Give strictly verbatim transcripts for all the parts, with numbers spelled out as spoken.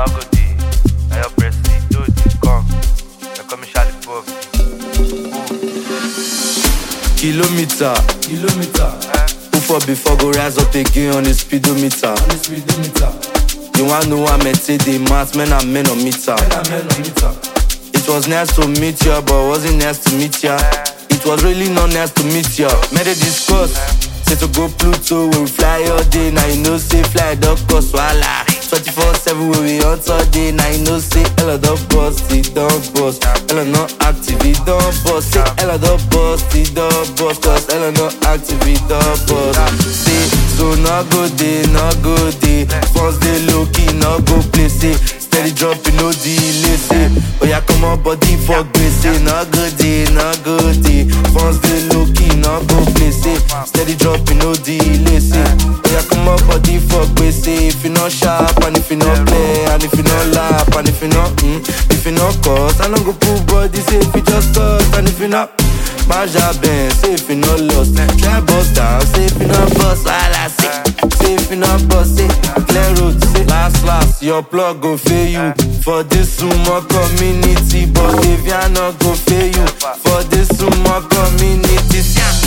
go dey. Now your president, do it, come. They call me Charlie Pop. Kilometer, Kilometer, who for before go rise up again on the speedometer. on the speedometer. You wanna know how I say the math, men and men on meter. Men are men on meter. It was nice to meet ya, but wasn't nice to meet ya. It was really not nice to meet ya. Made a discuss, say to go Pluto, we fly all day. Now you know say fly dog cost wala. twenty-four seven we we out all day. Now you know say Ella dog bust, it don't bust. Ella not active, it don't bust. Say Ella dog bust, it don't bust. Cause Ella not active, it don't bust. Say so no go day, no go day. First day low key, no go play. Say steady dropping, no delay. Say oh yeah, come on body for grace. Say no go day, no go day. First day low key, no go play. Say steady dropping, no delay. Say oh yeah, come on body for grace. Say if you not sharp and if you not play and if you not laugh and if you not mm, if you not cause I don't go pull body. Say if you just cause and if you not Maja Ben, say if you not lost, try bust down. Say if you not bust, all I say. Say if you not bust, say clear road. Say last last, your plug go fail you for this sumo community. But if you not go fail you for this sumo community,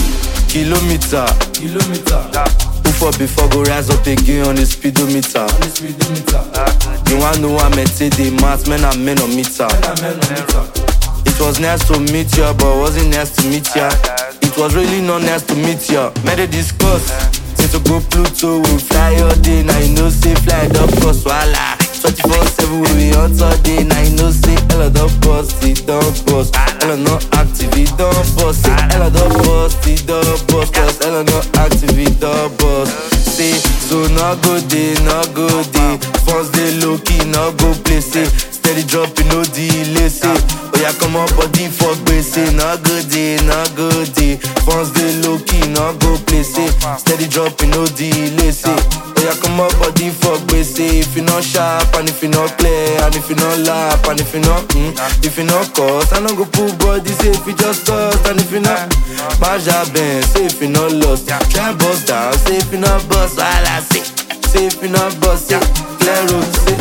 kilometer, Kilometer, who for before go rise up again on the speedometer. on the speedometer. You wanna know how I say the math, men and men on meter. Men are men on meter. It was nice to meet ya, but wasn't nice to meet ya. It was really not nice to meet ya. Made a discuss, say to go Pluto, we fly all day. Now you know say fly dog cost wala. twenty-four seven we we out all day. Now you know say Ella dog bust, it don't bust. Ella not active, it don't bust. Say Ella dog bust, it don't bust. Cause Ella not active, it don't bust. Say so no go day, no go day. First day low key, no go play. Say steady dropping, no delay. Say oh yeah, come on body for grace. Say no go day, no go day. First day low key, no go play. Say steady dropping, no delay. Say oh yeah, come on body for grace. Say if you not sharp and if you not clear and if you not laugh and if you not mm, if you not cause I don't go pull body. Say if you just cause and if you not Maja Ben, say if you not lost, try bust down. Say if you not bust, all I say. Say if you not bust, say clear road. Say